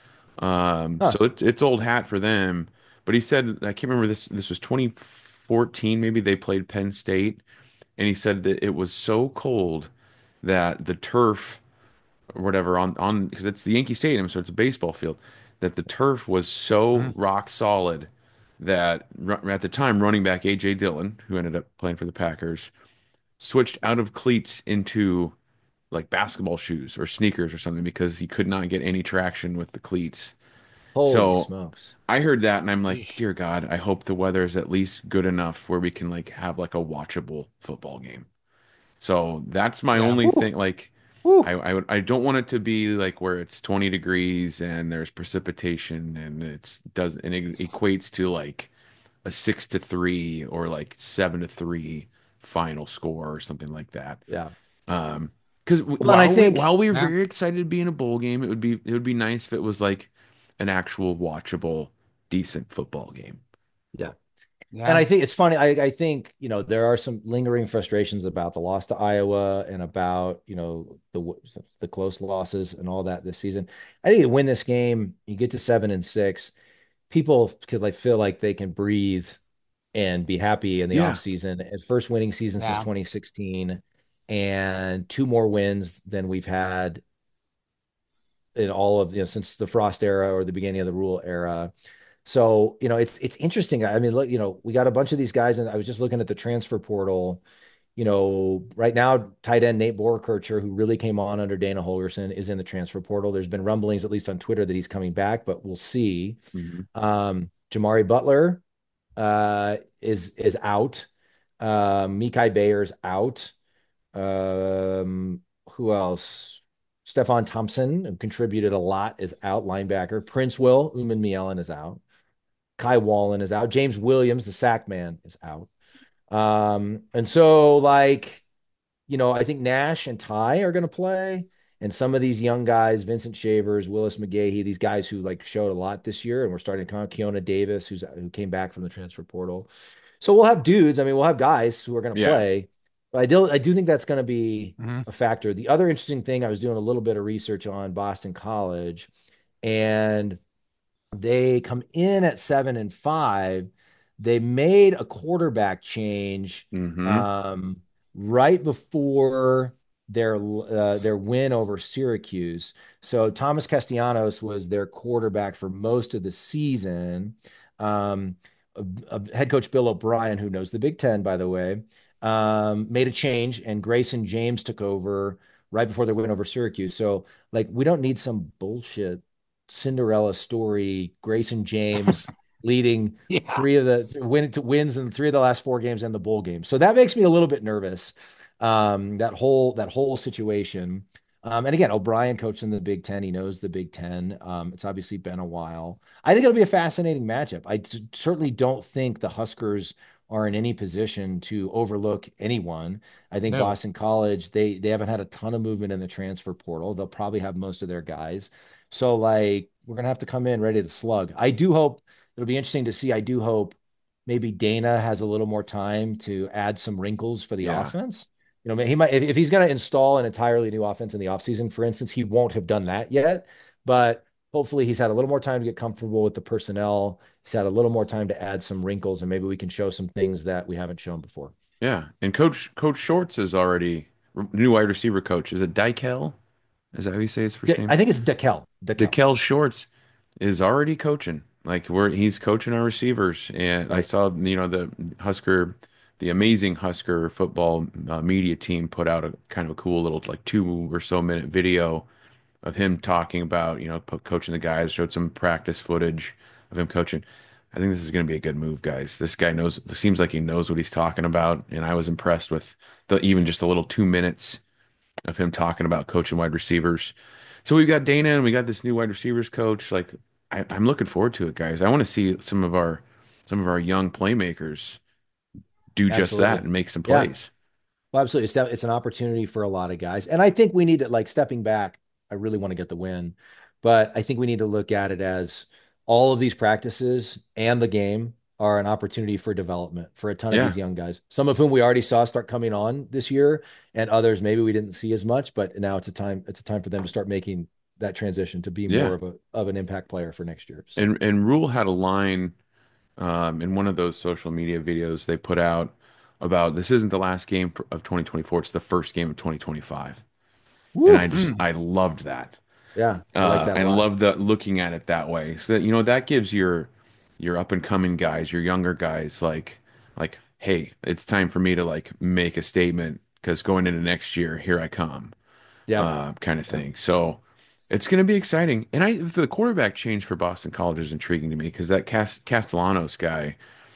So it's old hat for them. But he said, I can't remember, this was 2014, maybe they played Penn State, and he said that it was so cold that the turf or whatever on because it's the Yankee Stadium, so it's a baseball field, that the turf was so rock solid that at the time running back A.J. Dillon, who ended up playing for the Packers, switched out of cleats into like basketball shoes or sneakers or something because he could not get any traction with the cleats. Holy smokes. I heard that and I'm like, dear God, I hope the weather is at least good enough where we can like have like a watchable football game. So that's my only thing. Like, I don't want it to be like where it's 20 degrees and there's precipitation and it equates to like a 6-3 or like 7-3 final score or something like that. Yeah. Because while we were very excited to be in a bowl game, it would be nice if it was like an actual watchable, decent football game. Yeah. And I think it's funny. I think, there are some lingering frustrations about the loss to Iowa and about, the close losses and all that this season. I think you win this game, you get to 7-6, people could like feel like they can breathe and be happy in the offseason. And first winning season since 2016, and two more wins than we've had in all of, since the Frost era or the beginning of the Rhule era. So, it's interesting. I mean, look, we got a bunch of these guys, and I was just looking at the transfer portal. Right now, tight end Nate Boerkircher, who really came on under Dana Holgorsen, is in the transfer portal. There's been rumblings, at least on Twitter, that he's coming back, but we'll see. Jamari Butler is out. Mekhi Bayer's out. Who else? Stephon Thompson, who contributed a lot, is out, linebacker. Prince Will Uman-Mielen is out. Kai Wallen is out. James Williams, the sack man, is out. And so, like, I think Nash and Ty are going to play. And some of these young guys, Vincent Shavers, Willis McGahee, these guys who like showed a lot this year, and we're starting to come out. Keona Davis, who came back from the transfer portal. So we'll have dudes. I mean, we'll have guys who are going to Yeah. play. But I do think that's going to be Mhm. a factor. The other interesting thing, I was doing a little bit of research on Boston College, and they come in at 7-5. They made a quarterback change Hmm. um, right before their win over Syracuse. So Thomas Castellanos was their quarterback for most of the season. Um, Head coach Bill O'Brien, who knows the Big Ten, by the way, made a change, and Grayson James took over right before their win over Syracuse. So, like, we don't need some bullshit Cinderella story. Grayson James leading Yeah. three of the wins in three of the last four games and the bowl game. So that makes me a little bit nervous. That whole situation. And again, O'Brien coached in the Big Ten. He knows the Big Ten. It's obviously been a while. I think it'll be a fascinating matchup. Certainly don't think the Huskers are in any position to overlook anyone. I think No. Boston College, they haven't had a ton of movement in the transfer portal. They'll probably have most of their guys. So like we're gonna have to come in ready to slug. I do hope it'll be interesting to see. I do hope maybe Dana has a little more time to add some wrinkles for the Yeah. offense. You know, he might if he's going to install an entirely new offense in the offseason, for instance, he won't have done that yet. But hopefully he's had a little more time to get comfortable with the personnel. He's had a little more time to add some wrinkles, and maybe we can show some things that we haven't shown before. Yeah. And Coach Shorts is already new wide receiver coach. Is it Dykel? Is that how you say his first I name? think it's Dekel. Dekel. Dykel Shorts is already coaching. Like he's coaching our receivers. And I Right. saw, the amazing Husker football media team put out a kind of a cool little like 2 or so minute video of him talking about, coaching the guys, showed some practice footage of him coaching. I think this is going to be a good move, guys. This guy knows, it seems like he knows what he's talking about. And I was impressed with even just a little 2 minutes of him talking about coaching wide receivers. So we've got Dana and we got this new wide receivers coach. Like I'm looking forward to it, guys. I want to see some of our young playmakers do just that Absolutely. and make some Yeah. plays. Well, absolutely. It's an opportunity for a lot of guys. And I think we need to, like, stepping back, I really want to get the win, but I think we need to look at it as all of these practices and the game are an opportunity for development for a ton of Yeah. these young guys, some of whom we already saw start coming on this year, and others maybe we didn't see as much, but now it's a time for them to start making that transition to be more Yeah. of an impact player for next year. So And Rule had a line in one of those social media videos they put out about this isn't the last game of 2024, it's the first game of 2025. And woo, Mm. I loved that. yeah, I like that a I lot. love that looking at it that way. So that that gives your up and coming guys, your younger guys like hey, it's time for me to like make a statement because going into next year, here I come. Yeah. Kind of Yeah. thing. So it's going to be exciting. And the quarterback change for Boston College is intriguing to me because that Castellanos guy,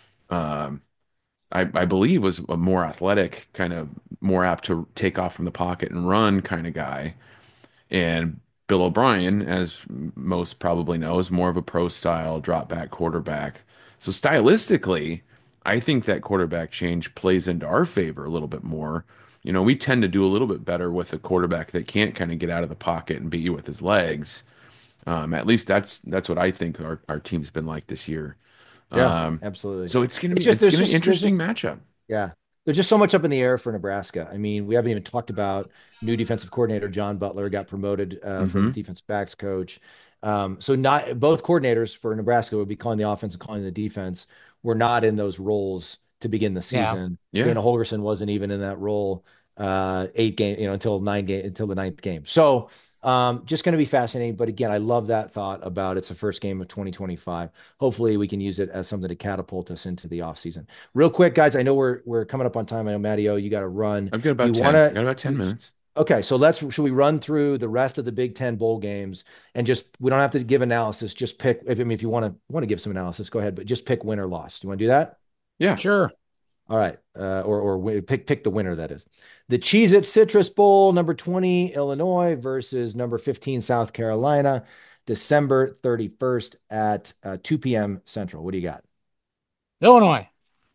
I believe was a more athletic, kind of more apt to take off from the pocket and run kind of guy. And Bill O'Brien, as most probably know, is more of a pro style drop back quarterback. So stylistically, I think that quarterback change plays into our favor a little bit more. We tend to do a little bit better with a quarterback that can't kind of get out of the pocket and beat you with his legs. At least that's what I think our team's been like this year. Yeah, Um, absolutely. so it's gonna It's be just it's there's gonna be an just there's interesting just matchup. yeah, there's just so much up in the air for Nebraska. I mean, we haven't even talked about new defensive coordinator John Butler got promoted from Hmm. defensive backs coach. So not both coordinators for Nebraska would be calling the offense and calling the defense. Were not in those roles to begin the Yeah. season. Yeah. Dana Holgerson wasn't even in that role 8 game, until the ninth game. So just going to be fascinating. But again, I love that thought about it's the first game of 2025. Hopefully, we can use it as something to catapult us into the offseason. Real quick, guys, I know we're coming up on time. I know Mattio, you got to run. I've got Do about you want 10. I to? got about 10 minutes. Okay, so should we run through the rest of the Big Ten bowl games and just we don't have to give analysis. Just pick. If you want to give some analysis, go ahead. But just pick win or loss. Do you want to do that? Yeah. Sure. All right, or pick the winner. That is the Cheez-It Citrus Bowl, number 20 Illinois versus number 15 South Carolina, December 31st at 2 p.m. Central. What do you got? Illinois.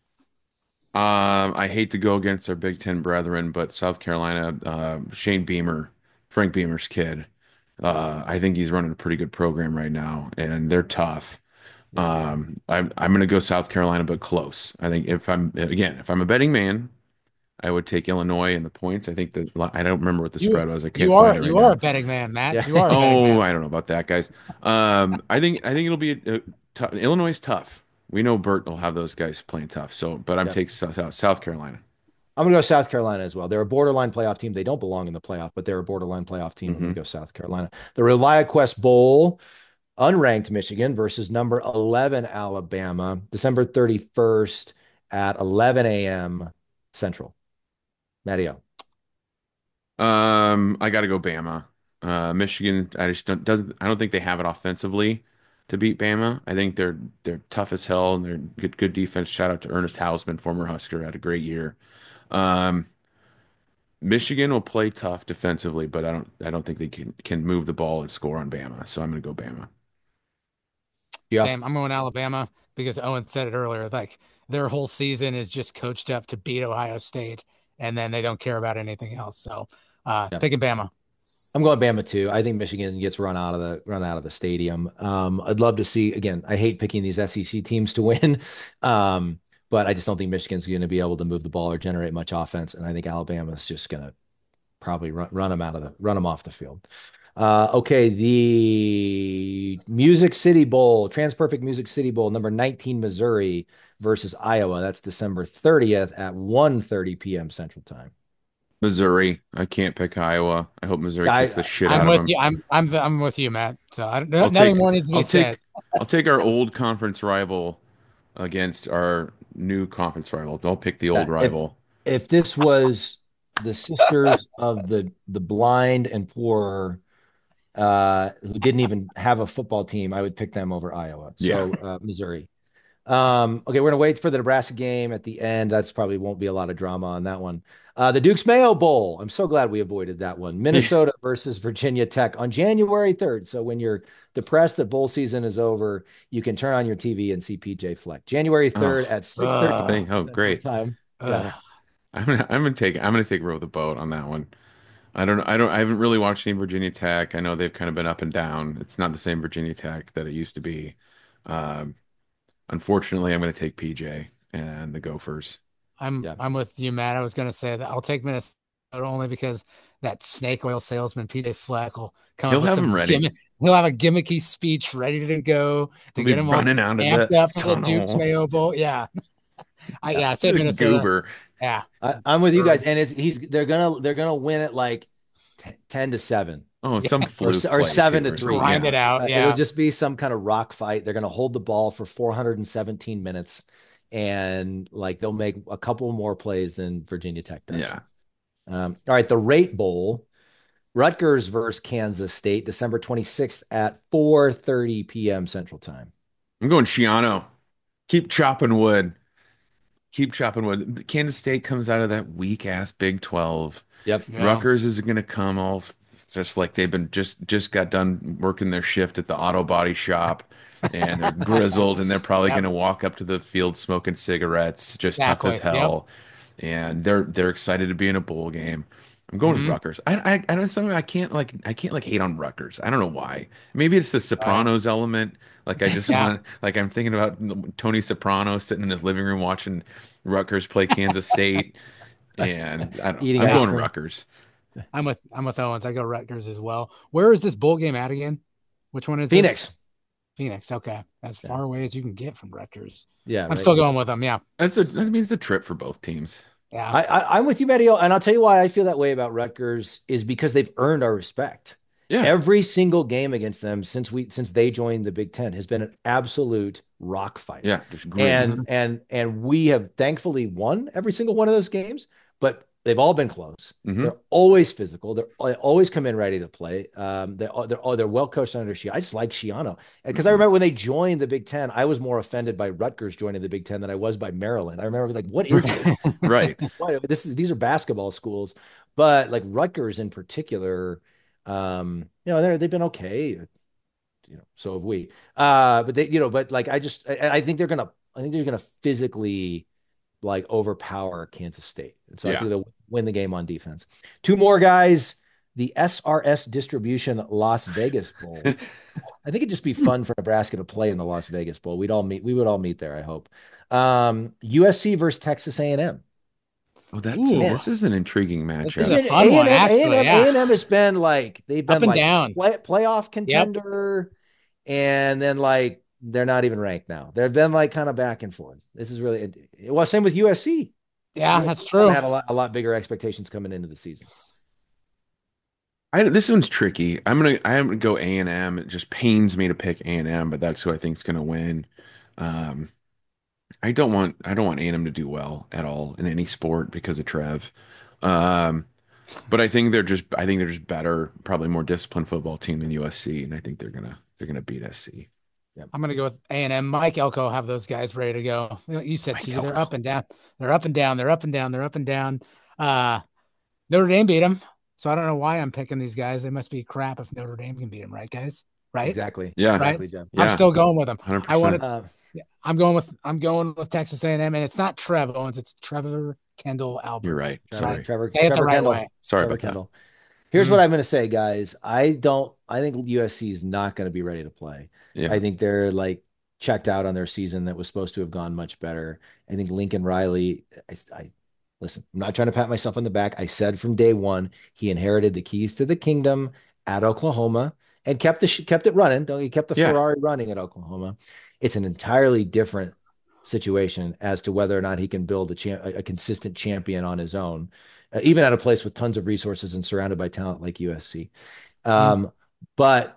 I hate to go against our Big Ten brethren, but South Carolina, Shane Beamer, Frank Beamer's kid, I think he's running a pretty good program right now, and they're tough. I'm going to go South Carolina, but close. I think if I'm a betting man, I would take Illinois in the points. I think I don't remember what the spread was. I can't find it right You are a now. betting man, Matt. Yeah. You are a betting Oh, man. I don't know about that, guys. I think it'll be tough. Illinois is tough. We know Burt will have those guys playing tough. So, but I'm Yeah. taking South Carolina. I'm going to go South Carolina as well. They're a borderline playoff team. They don't belong in the playoff, but they're a borderline playoff team. I'm going Hmm. to go South Carolina. The ReliaQuest Bowl, unranked Michigan versus number 11 Alabama, December 31st at 11 a.m. Central. Matteo. I got to go Bama. Michigan, I don't think they have it offensively to beat Bama. I think they're tough as hell and they're good defense. Shout out to Ernest Hausman, former Husker, had a great year. Um, Michigan will play tough defensively, but I don't think they can move the ball and score on Bama. So I'm going to go Bama. Yeah. Same. I'm going Alabama because Owen said it earlier. Like their whole season is just coached up to beat Ohio State, and then they don't care about anything else. So, picking Bama. I'm going Bama too. I think Michigan gets run out of the stadium. I'd love to see again. I hate picking these SEC teams to win, but I just don't think Michigan's going to be able to move the ball or generate much offense. And I think Alabama's just going to probably run them off the field. Okay, the Music City Bowl, TransPerfect Music City Bowl, number 19 Missouri versus Iowa. That's December 30th at 1:30 p.m. Central Time. Missouri. I can't pick Iowa. I hope Missouri I, kicks the shit I'm out of with them. you. I'm with you, Matt. So I'll nothing take more needs to be said. I'll take our old conference rival against our new conference rival. I'll pick the old if rival. if this was the sisters of the blind and poor who didn't even have a football team, I would pick them over Iowa. Yeah. So Missouri. Okay, we're gonna wait for the Nebraska game at the end. That's probably won't be a lot of drama on that one. The Duke's Mayo Bowl. I'm so glad we avoided that one. Minnesota versus Virginia Tech on January 3rd. So when you're depressed that bowl season is over, you can turn on your TV and see PJ Fleck. January 3rd Oh, at 6:30 oh, Central great. Time. Yeah. I'm gonna take row the boat on that one. I haven't really watched any Virginia Tech. I know they've kind of been up and down. It's not the same Virginia Tech that it used to be. Um, Unfortunately, I'm gonna take PJ and the Gophers. Yeah. I'm with you, Matt. I was gonna say that I'll take Minnesota only because that snake oil salesman PJ Fleck will come He'll up with have some them ready. he'll have a gimmicky speech ready to go to He'll be get him all running out of amped the up for the Duke's tunnel. Mayo Bowl. Yeah. I said The Minnesota. goober. Yeah. I'm with you guys, and they're gonna win it like 10-7 Oh, Yeah. some fluke or play seven too, to or three. something. Grind it out. It'll Yeah. just be some kind of rock fight. They're gonna hold the ball for 417 minutes, and like they'll make a couple more plays than Virginia Tech does. Yeah. All right, the Rate Bowl, Rutgers versus Kansas State, December 26th at 4:30 p.m. Central Time. I'm going Shiano. Keep chopping wood. Keep chopping wood. Kansas State comes out of that weak ass Big 12. Yep. Yeah. Rutgers is going to come all just like they've been just got done working their shift at the auto body shop and they're grizzled and they're probably Yep. going to walk up to the field smoking cigarettes, just tough as Exactly. hell. And they're excited to be in a bowl game. I'm going with Mhm. Rutgers. I don't something I can't like hate on Rutgers. I don't know why. Maybe it's the Sopranos element. Like I just Yeah. want like I'm thinking about Tony Soprano sitting in his living room watching Rutgers play Kansas State, and Eating I'm ice going cream. Rutgers. I'm with Owens. I go Rutgers as well. Where is this bowl game at again? Which one is Phoenix. this? Phoenix. Okay. As Yeah. far away as you can get from Rutgers. Yeah, I'm right. still going with them. Yeah. That means a trip for both teams. Yeah. I'm with you, Matteo, and I'll tell you why I feel that way about Rutgers is because they've earned our respect. Yeah. Every single game against them since they joined the Big Ten has been an absolute rock fight. Yeah, just great. And we have thankfully won every single one of those games, but they've all been close. Mhm. They're always physical. They always come in ready to play. They're well coached under Shiano. I just like Shiano because I remember when they joined the Big Ten, I was more offended by Rutgers joining the Big Ten than I was by Maryland. I remember like, what is this? Right. These are basketball schools, but like Rutgers in particular, they've been okay. So have we. But but like I think they're gonna physically like overpower Kansas State. And so I Yeah. think they'll win the game on defense. Two more guys. the SRS Distribution Las Vegas Bowl. I think it'd just be fun for Nebraska to play in the Las Vegas Bowl. We would all meet there, I hope. USC versus Texas A&M. Oh, Ooh. this is an intriguing This matchup. is a fun one, actually. A&M has been like they've been Up and like down. playoff contender, and then like they're not even ranked now. They've been like kind of back and forth. This is really well. Same with USC. Yeah, USC that's true. Had a lot bigger expectations coming into the season. This one's tricky. I'm gonna go A&M. It just pains me to pick A&M, but that's who I think is gonna win. Um, I don't want A&M to do well at all in any sport because of Trev. Um, but I think they're just better, probably more disciplined football team than USC, and I think they're gonna beat SC. Yep. I'm gonna go with A&M. Mike Elko have those guys ready to go. You said Mike T, Elko. they're up and down. They're up and down. They're up and down. They're up and down. Notre Dame beat them, so I don't know why I'm picking these guys. They must be crap if Notre Dame can beat them, right, guys? Right? Exactly. Yeah. Exactly, Jeff. Yeah. I'm still going with them. 100%. I'm going with Texas A&M, and it's not Trev Owens, it's Trevor Kendall Albert. You're right. Sorry. Trevor Say it the right Kendall. way. Sorry Trevor about Kendall. Here's what I'm going to say, guys. I think USC is not going to be ready to play. Yeah. I think they're like checked out on their season that was supposed to have gone much better. I think Lincoln Riley, I listen, I'm not trying to pat myself on the back. I said from day one, he inherited the keys to the kingdom at Oklahoma and kept it running. He kept the Ferrari running at Oklahoma. It's an entirely different situation as to whether or not he can build a consistent champion on his own, even at a place with tons of resources and surrounded by talent like USC. But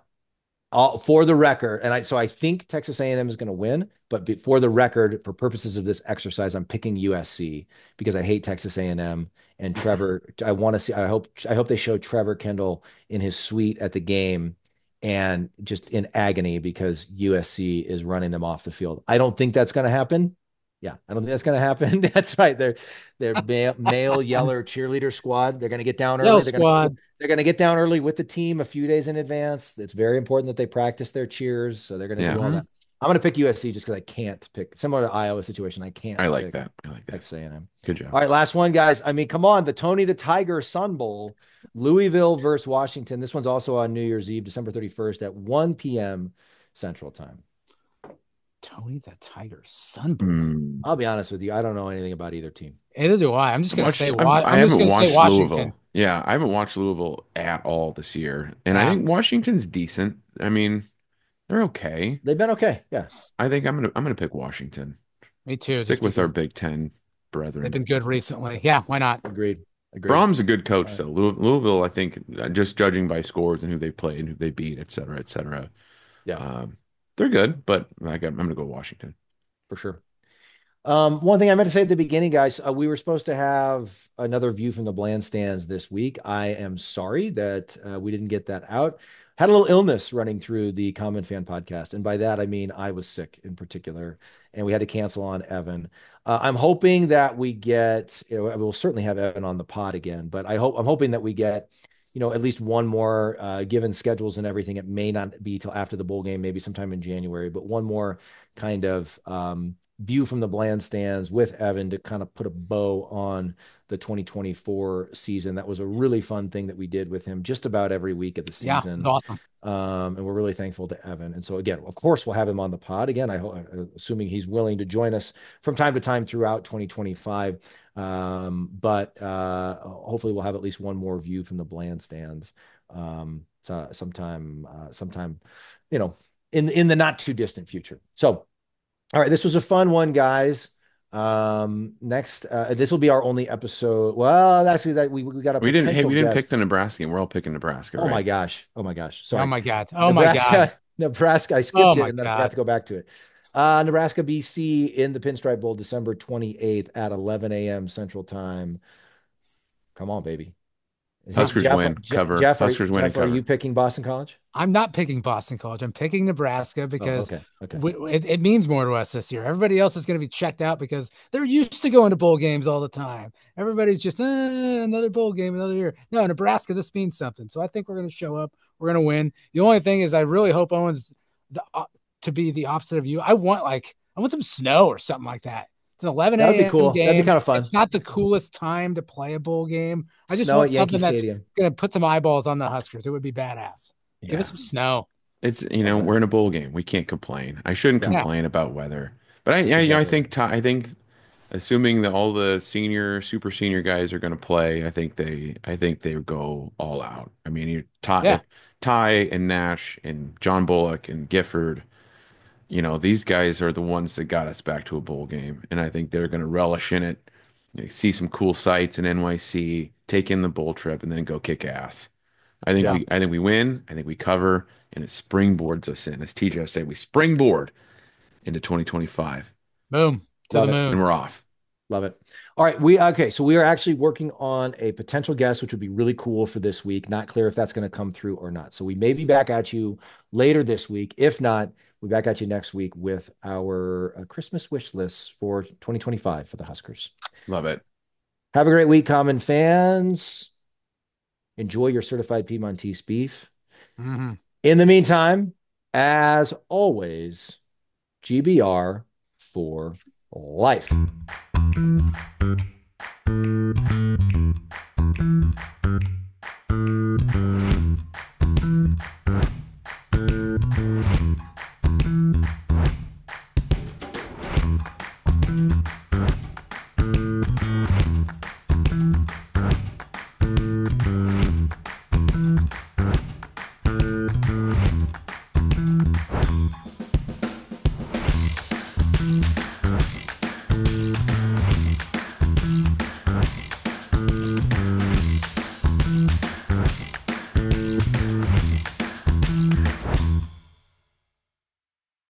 for the record, so I think Texas A&M is going to win, but for the record, for purposes of this exercise, I'm picking USC because I hate Texas A&M and Trevor. I want to see. I hope they show Trevor Kendall in his suite at the game and just in agony because USC is running them off the field. I don't think that's going to happen. Yeah, I don't think that's going to happen. That's right. They're male yeller cheerleader squad. They're going to get down early. They're going to get down early with the team a few days in advance. It's very important that they practice their cheers. So they're going to do all that. I'm going to pick USC just because I can't pick, similar to Iowa situation. I like that. Texas A&M. Good job. All right, last one, guys. I mean, come on, the Tony the Tiger Sun Bowl, Louisville versus Washington. This one's also on New Year's Eve, December 31st at 1 p.m. Central Time. Tony the Tiger Sun Bowl. I'll be honest with you. I don't know anything about either team. Neither do I. I'm just going to say I haven't watched Louisville. Yeah, I haven't watched Louisville at all this year. And I think Washington's decent. I mean, they're okay. They've been okay. Yeah. I think I'm gonna pick Washington. Me too. Stick with our Big Ten brethren. They've been good recently. Yeah, why not? Agreed. Brom's a good coach, though. Louisville, I think, just judging by scores and who they play and who they beat, et cetera, et cetera. Yeah. They're good, but I'm going to go Washington. For sure. One thing I meant to say at the beginning, guys, we were supposed to have another view from the Bland stands this week. I am sorry that we didn't get that out. Had a little illness running through the Common Fan podcast. And by that, I mean, I was sick in particular, and we had to cancel on Evan. I'm hoping that we get, we'll certainly have Evan on the pod again, but I'm hoping that we get, at least one more, given schedules and everything. It may not be till after the bowl game, maybe sometime in January, but one more kind of view from the Bland stands with Evan to kind of put a bow on the 2024 season. That was a really fun thing that we did with him just about every week of the season. Yeah, it's awesome. And we're really thankful to Evan. And so again, of course, we'll have him on the pod again. Assuming he's willing to join us from time to time throughout 2025. But hopefully we'll have at least one more view from the Bland stands sometime, in the not too distant future. So, all right, this was a fun one, guys. Next, this will be our only episode. Well, actually, that we got a we didn't guest. pick the Nebraska, and we're all picking Nebraska. Oh right? my gosh! Sorry. Oh my god! Nebraska. I skipped it and then I forgot to go back to it. Nebraska, BC in the Pinstripe Bowl, December 28th at 11 a.m. Central Time. Come on, baby. Huskers win. Cover. Jeff, Huskers win. Jeff, are you picking Boston College? I'm not picking Boston College. I'm picking Nebraska because okay. It means more to us this year. Everybody else is going to be checked out because they're used to going to bowl games all the time. Everybody's just another bowl game, another year. No, Nebraska, this means something. So I think we're going to show up. We're going to win. The only thing is I really hope Owens to be the opposite of you. I want some snow or something like that. It's an 11 That'd be a.m. cool. game. That'd be kind of fun. It's not the coolest time to play a bowl game. I just Snow want at Yankee something Stadium. that's going to put some eyeballs on the Huskers. It would be badass. Yeah. Give us some snow. It's we're in a bowl game. We can't complain. I shouldn't complain about weather. But I think assuming that all the super senior guys are going to play, I think they go all out. I mean, Ty and Nash and John Bullock and Gifford, these guys are the ones that got us back to a bowl game, and I think they're going to relish in it. See some cool sights in NYC, take in the bowl trip, and then go kick ass. I think we win. I think we cover, and it springboards us in. As TJ said, we springboard into 2025. Boom. To the moon. And we're off. Love it. All right. So we are actually working on a potential guest, which would be really cool for this week. Not clear if that's going to come through or not. So we may be back at you later this week. If not, we'll be back at you next week with our Christmas wish lists for 2025 for the Huskers. Love it. Have a great week, Common fans. Enjoy your certified Piedmontese beef. Mm-hmm. In the meantime, as always, GBR for life.